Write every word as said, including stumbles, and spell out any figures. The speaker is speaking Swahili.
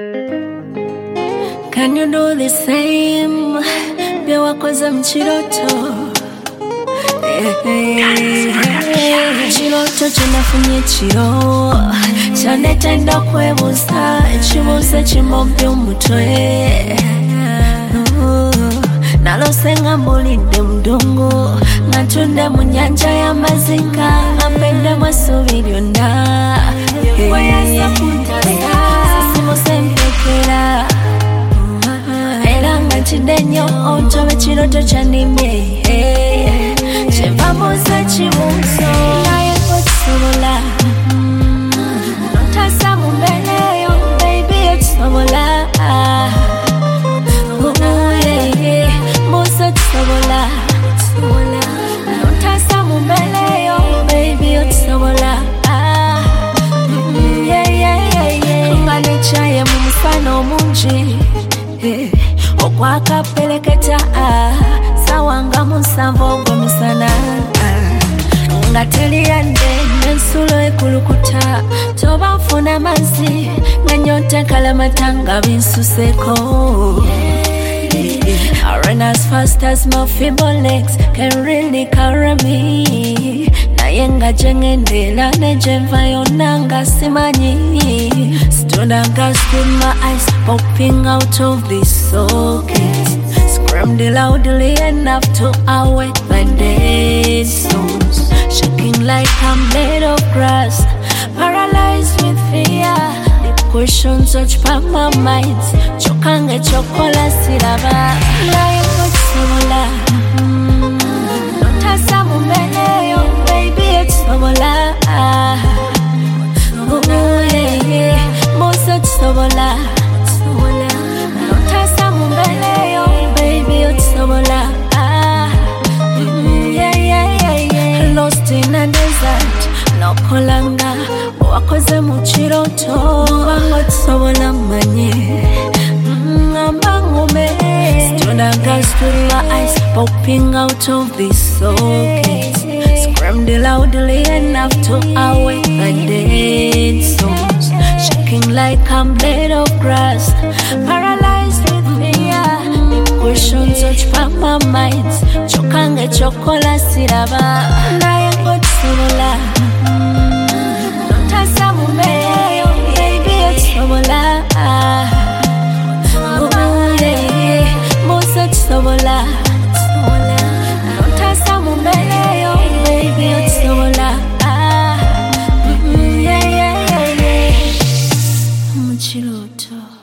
Can you do the same? Bya wakoze mu kiroto. Kiroto kinafunye kiro kyanetenda kwebuuza ekibuuzo kimobya omutwe. Nalose nga mbulidde mudongo nga ntudde mu nnyanja y'amaziga nga mpeddemu essuubi lyonna. Sisimuse mpekera era nga ntidde nnyo ontobe kiroto kyannimye. Kyenva mbuuza ekibuuzo naye okisobola nontaasa mu mbeera eyo baby okisobola. Mbuuza okisobola nontaasa mu mbeera eyo baby okisobola. Nga nekyaye mu mufano omungi okwakapereketa sawa nga musanvu ogw'emisana nga teri yadde n'ensulo ekulukuta. Toba nfuna mazzi nga nnyonta enkalamata nga binsuseeko. I run as fast as my feeble legs can really carry me. Naye nga gye ngendera ne gye nva yonna nga simanyi. Stood and gasped with my eyes popping out of the socket. Screamed loudly enough to awake my dead souls. Shaking like I'm made of grass, paralyzed with fear. Questions touch past my mind. Chokange chokola siraba. Naye okisobola nontaasa mu mbeera eyo baby okisobola. Mbuuza okisobola nontaasa mu mbeera eyo baby okisobola. Lost in a desert nokolanga wakoze mu kiroto kubanga okisobola mmanye ngamba ngume. Stood and gasped with my eyes popping out of the socket. Screamed loudly enough to awake the dead souls. Shaking like I'm made of grass, paralyzed with fear. The questions touch past my mind. Chokange chokola siraba. Naye okisobola nontaasa mu mbeera eyo baby okisobola. Mbuuza okisobola nontaasa mu mbeera eyo baby okisobola. Mu kiroto.